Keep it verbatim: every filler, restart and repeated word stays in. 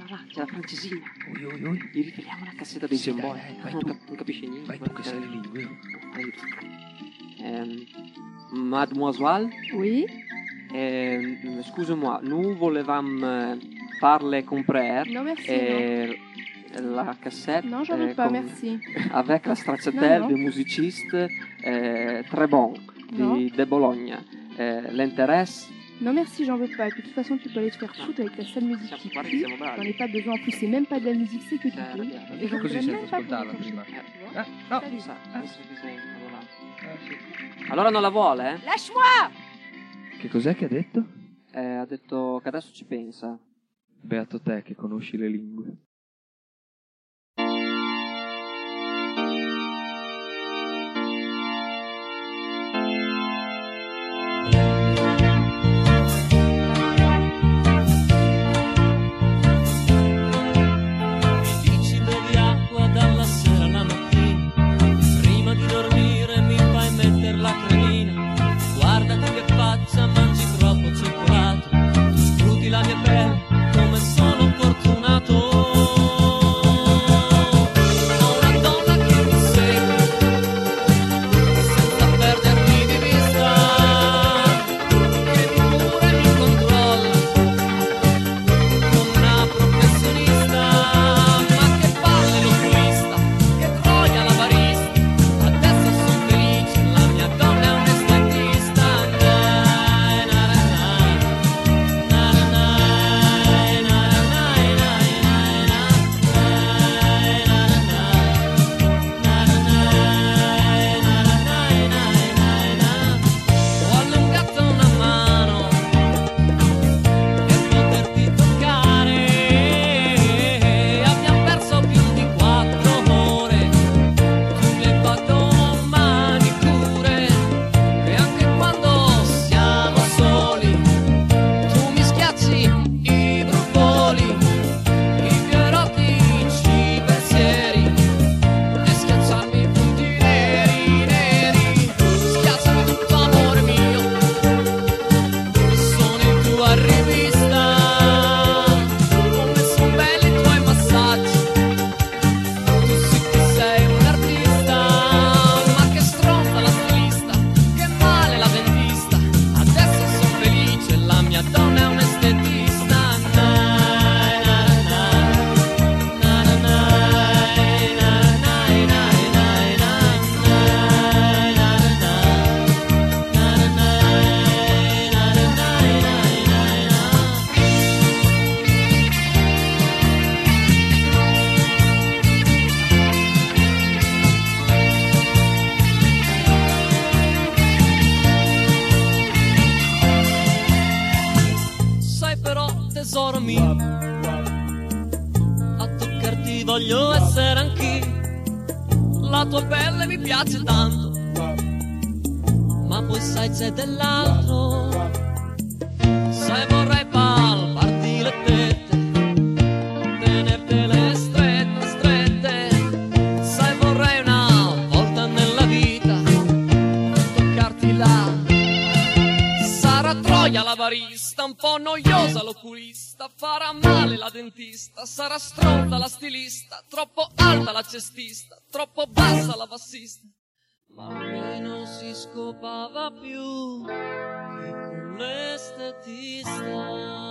là, c'è la francesina. Oi, oi, oi. Gli riveliamo la cassetta dei Sì, Boy. dai, dai, vai non, tu. cap- non capisce niente. Vai tu che sai le lingue. Ehm, mademoiselle, Oui. ehm, excusez-moi, nous volevamo euh, farle comprare Non, merci, euh, la cassette Non, j'en veux euh, pas, con- merci. avec la Non, stracciatelle non. des musicisti euh, très bon Non. di, de Bologna. Euh, L'intéresse? Non, merci, j'en veux pas. Et puis, de toute façon, tu peux aller te faire foutre avec ta sale musique qui Guarda che pue. siamo bravi. J'en ai pas besoin. En plus, c'est même pas de la musique, c'est que du C'è bruit. ragione. Et j'en Così voudrais senza même pas ascoltarla pour prima. tu vois. Eh, no. Salut. Sa, pensa che sei allora. Allora non la vuole, eh? Lâche-moi! Che cos'è che ha detto? Eh, ha detto che adesso ci pensa. Beato te che conosci le lingue. La mia pelle, come sono fortunato. tesoro mio, a toccarti voglio essere anch'io, la tua pelle mi piace tanto, ma poi sai c'è dell'altro, sai vorrei palparti le tette, tenertele strette, strette, sai vorrei una volta nella vita toccarti là. Sarà Troia la barista, un po' noiosa l'oculista, farà male la dentista, sarà stronza la stilista, troppo alta la cestista, troppo bassa la bassista. Ma lui non si scopava più che con l'estetista.